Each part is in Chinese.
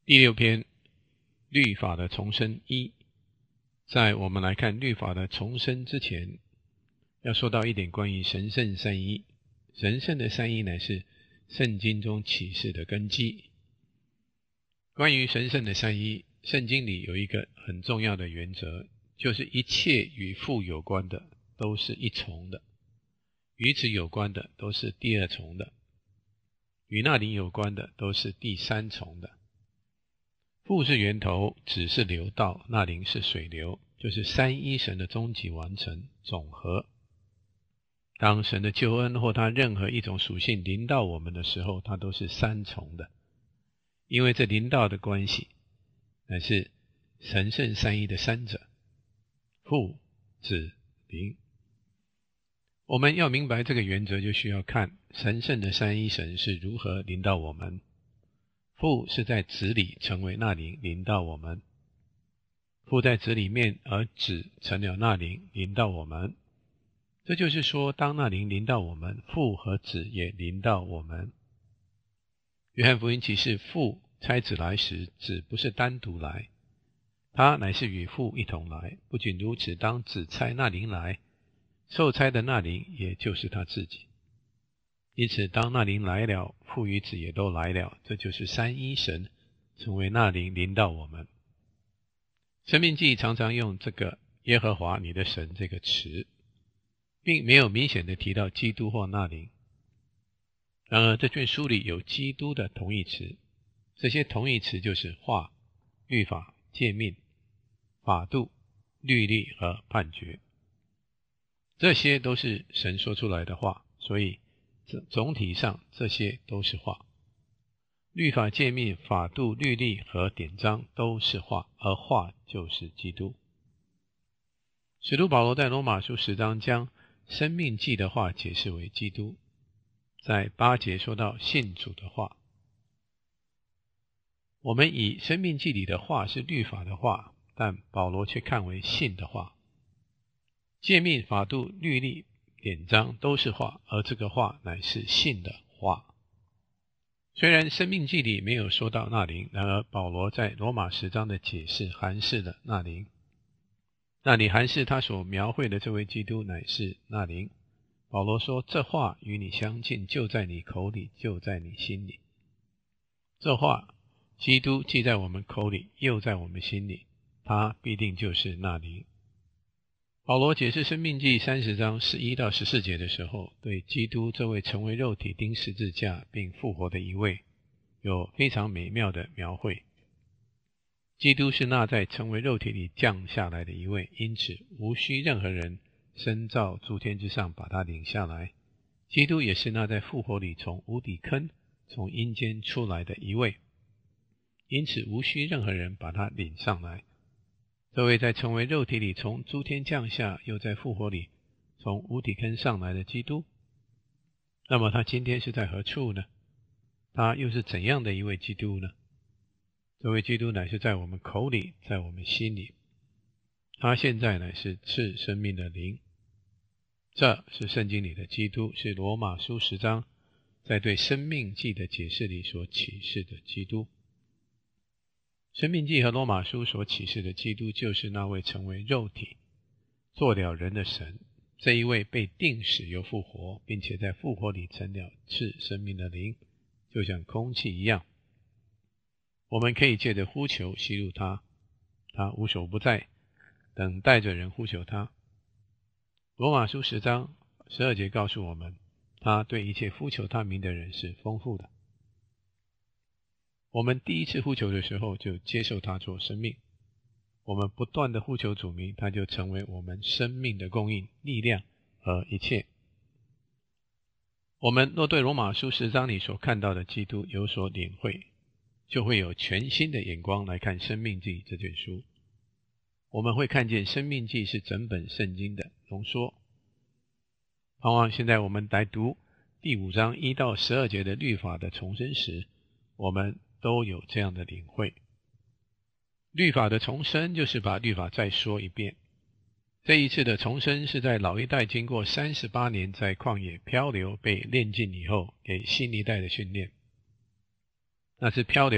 第6篇，律法的重生一。在我们来看律法的重生之前，要说到一点关于神圣三一。神圣的三一乃是圣经中启示的根基。关于神圣的三一，圣经里有一个很重要的原则，就是一切与父有关的都是一重的，与子有关的都是第二重的，与那灵有关的都是第三重的。父是源头，子是流道，那灵是水流，就是三一神的终极完成总和。当神的救恩或他任何一种属性临到我们的时候，它都是三重的，因为这临到的关系乃是神圣三一的三者，父、子、灵。我们要明白这个原则，就需要看神圣的三一神是如何临到我们。父是在子里成为那灵临到我们，父在子里面，而子成了那灵临到我们。这就是说，当那灵临到我们，父和子也临到我们。约翰福音启示，父差子来时，子不是单独来，他乃是与父一同来。不仅如此，当子差那灵来，受差的那灵也就是他自己。因此当那灵来了，父与子也都来了，这就是三一神成为那灵临到我们。申命记常常用这个耶和华你的神这个词，并没有明显的提到基督或那灵。然而这卷书里有基督的同义词，这些同义词就是话、律法、诫命、法度、律例和判决，这些都是神说出来的话，所以总体上这些都是话。律法、诫命、法度、律例和典章都是话，而话就是基督。使徒保罗在罗马书10章将生命记的话解释为基督，在8节说到信主的话。我们以生命记里的话是律法的话，但保罗却看为信的话。诫命、法度、律例、典章都是话，而这个话乃是信的话。虽然生命记里没有说到那灵，然而保罗在罗马10章的解释含释了那灵。那里含释他所描绘的这位基督乃是那灵。保罗说，这话与你相近，就在你口里，就在你心里。这话基督既在我们口里，又在我们心里，他必定就是那灵。保罗解释申命记30章11到14节的时候，对基督这位成为肉体钉十字架并复活的一位有非常美妙的描绘。基督是那在成为肉体里降下来的一位，因此无需任何人升到诸天之上把他领下来。基督也是那在复活里从无底坑从阴间出来的一位，因此无需任何人把他领上来。这位在成为肉体里从诸天降下，又在复活里从无底坑上来的基督，那么他今天是在何处呢？他又是怎样的一位基督呢？这位基督乃是在我们口里，在我们心里。他现在乃是赐生命的灵。这是圣经里的基督，是罗马书10章在对生命记的解释里所启示的基督。生命记和罗马书所启示的基督，就是那位成为肉体做了人的神，这一位被钉死又复活，并且在复活里成了赐生命的灵，就像空气一样。我们可以借着呼求吸入他，他无所不在，等待着人呼求他。罗马书10章12节告诉我们，他对一切呼求他名的人是丰富的。我们第一次呼求的时候就接受他做生命，我们不断的呼求主名，他就成为我们生命的供应、力量和一切。我们若对罗马书10章里所看到的基督有所领会，就会有全新的眼光来看生命记这卷书。我们会看见生命记是整本圣经的浓缩。盼望现在我们来读第5章1到12节的律法的重生时，我们都有这样的领会。律法的重生就是把律法再说一遍。这一次的重生是在老一代经过38年在旷野漂流被炼尽以后，给新一代的训练。那次漂流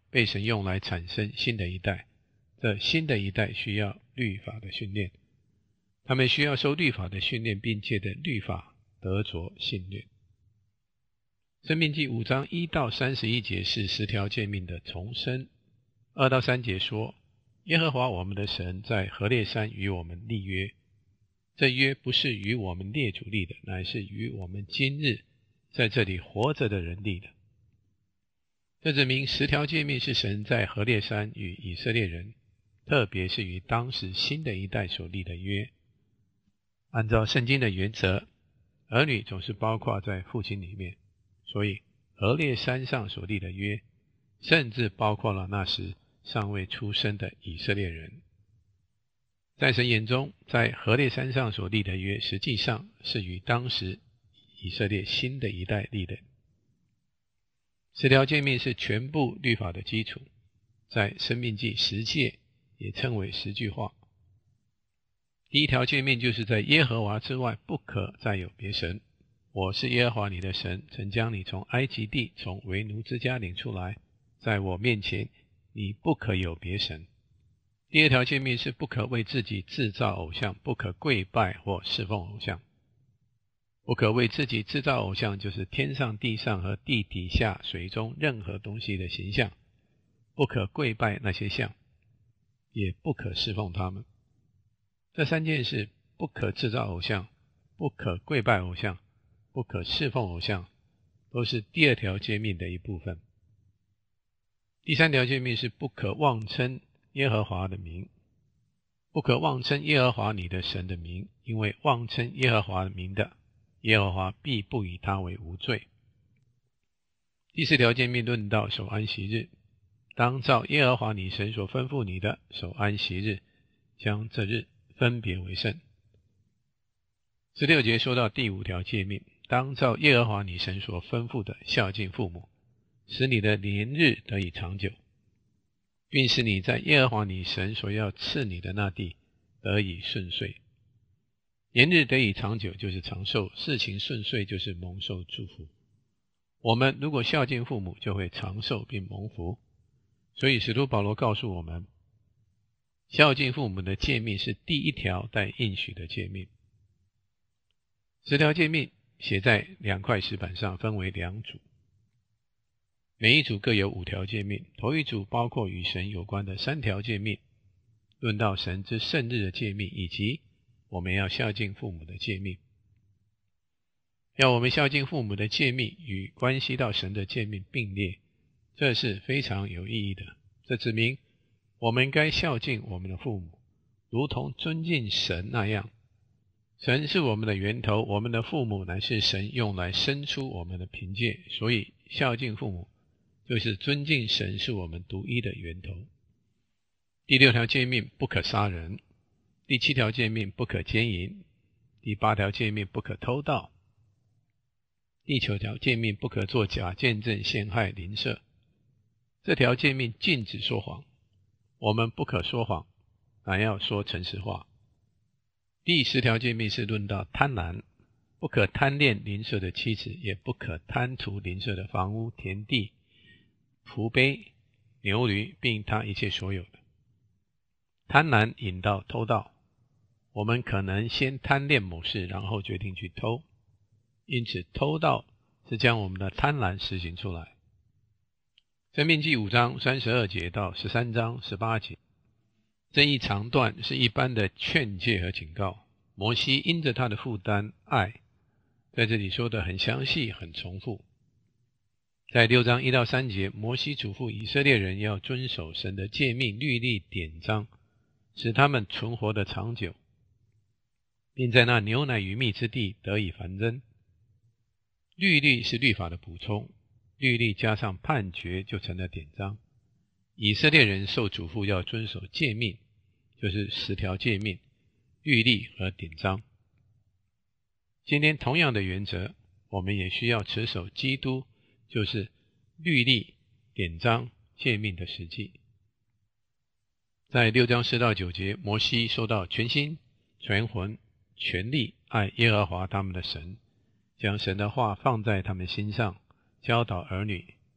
被神用来产生新的一代。这新的一代需要律法的训练，他们需要受律法的训练，并借着律法得着信略。申命记5章1到31节是10条诫命的重申。2到3节说，耶和华我们的神在何烈山与我们立约，这约不是与我们列祖立的，乃是与我们今日在这里活着的人立的。这指明10条诫命是神在何烈山与以色列人，特别是与当时新的一代所立的约。按照圣经的原则，儿女总是包括在父亲里面，所以何烈山上所立的约，甚至包括了那时尚未出生的以色列人。在神眼中，在何烈山上所立的约，实际上是与当时以色列新的一代立的。10条诫命是全部律法的基础，在申命记10诫也称为10句话。第一条诫命就是在耶和华之外不可再有别神，我是耶和华你的神，曾将你从埃及地从为奴之家领出来，在我面前你不可有别神。第二条诫命是不可为自己制造偶像，不可跪拜或侍奉偶像。不可为自己制造偶像，就是天上地上和地底下水中任何东西的形象，不可跪拜那些像，也不可侍奉他们。这3件事，不可制造偶像，不可跪拜偶像，不可侍奉偶像，都是第2条诫命的一部分。第3条诫命是不可妄称耶和华的名，不可妄称耶和华你的神的名，因为妄称耶和华的名的，耶和华必不以他为无罪。第4条诫命论到守安息日，当照耶和华你神所吩咐你的守安息日，将这日分别为圣。16节说到第5条诫命，当照耶和华你神所吩咐的孝敬父母，使你的年日得以长久，并使你在耶和华你神所要赐你的那地得以顺遂。年日得以长久就是长寿，事情顺遂就是蒙受祝福。我们如果孝敬父母，就会长寿并蒙福。所以使徒保罗告诉我们，孝敬父母的诫命是第1条带应许的诫命。10条诫命写在2块石板上，分为2组，每一组各有5条诫命。头一组包括与神有关的3条诫命，论到神之圣日的诫命，以及我们要孝敬父母的诫命。要我们孝敬父母的诫命与关系到神的诫命并列，这是非常有意义的。这指明我们该孝敬我们的父母，如同尊敬神那样。神是我们的源头，我们的父母乃是神用来生出我们的凭借，所以孝敬父母就是尊敬神是我们独一的源头。第6条诫命不可杀人，第7条诫命不可奸淫，第8条诫命不可偷盗，第9条诫命不可作假见证陷害邻舍。这条诫命禁止说谎，我们不可说谎，乃要说诚实话。第10条诫命是论到贪婪，不可贪恋邻舍的妻子，也不可贪图邻舍的房屋、田地、仆婢、牛驴，并他一切所有的。贪婪引到偷盗，我们可能先贪恋某事，然后决定去偷，因此偷盗是将我们的贪婪实行出来。申命记5章32节到13章18节，这一长段是一般的劝诫和警告。摩西因着他的负担爱，在这里说得很详细很重复。在6章1到3节，摩西嘱咐以色列人要遵守神的诫命、律例、典章，使他们存活的长久，并在那牛奶与蜜之地得以繁增。律例是律法的补充，律例加上判决就成了典章。以色列人受嘱咐要遵守诫命，就是10条诫命、律例和典章。今天同样的原则，我们也需要持守基督，就是律例、典章、诫命的实际。在6章4到9节，摩西说到全心、全魂、全力爱耶和华他们的神，将神的话放在他们心上，教导儿女，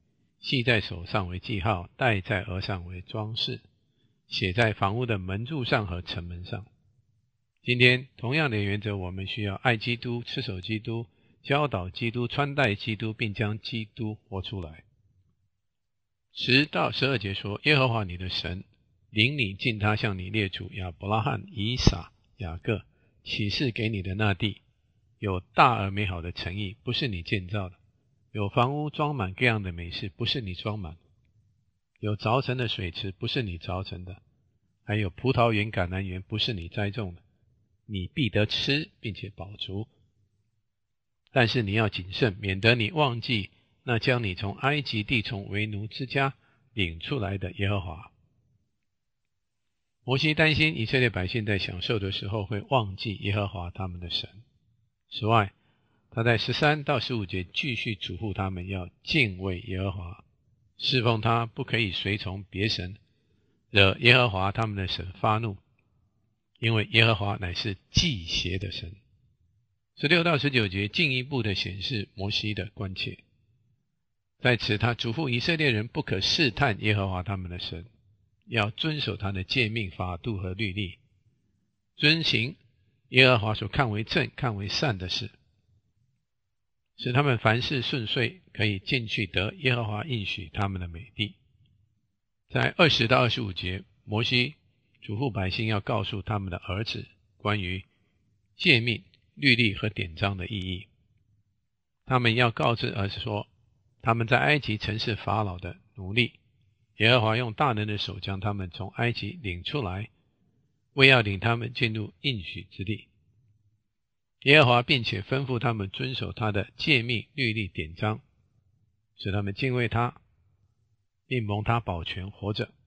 系在手上为记号，戴在额上为装饰，写在房屋的门柱上和城门上。今天同样的原则，我们需要爱基督、持守基督、教导基督、穿戴基督，并将基督活出来。10到12节说，耶和华你的神领你进他向你列祖亚伯拉罕、以撒、雅各启示给你的那地，有大而美好的城邑，不是你建造的；有房屋装满各样的美事，不是你装满的；有凿成的水池，不是你凿成的；还有葡萄园、橄榄园，不是你栽种的。你必得吃，并且饱足。但是你要谨慎，免得你忘记那将你从埃及地从为奴之家领出来的耶和华。摩西担心以色列百姓在享受的时候会忘记耶和华他们的神。此外，他在13到15节继续嘱咐他们要敬畏耶和华，侍奉他，不可以随从别神，惹耶和华他们的神发怒，因为耶和华乃是忌邪的神。16到19节进一步的显示摩西的关切。在此，他嘱咐以色列人不可试探耶和华他们的神，要遵守他的诫命、法度和律例，遵行耶和华所看为正、看为善的事，使他们凡事顺遂，可以进去得耶和华应许他们的美地。在20到25节，摩西嘱咐百姓要告诉他们的儿子关于诫命、律例和典章的意义。他们要告知儿子说，他们在埃及曾是法老的奴隶，耶和华用大能的手将他们从埃及领出来，为要领他们进入应许之地。耶和华并且吩咐他们遵守他的诫命、律例、典章，使他们敬畏他，并蒙他保全活着。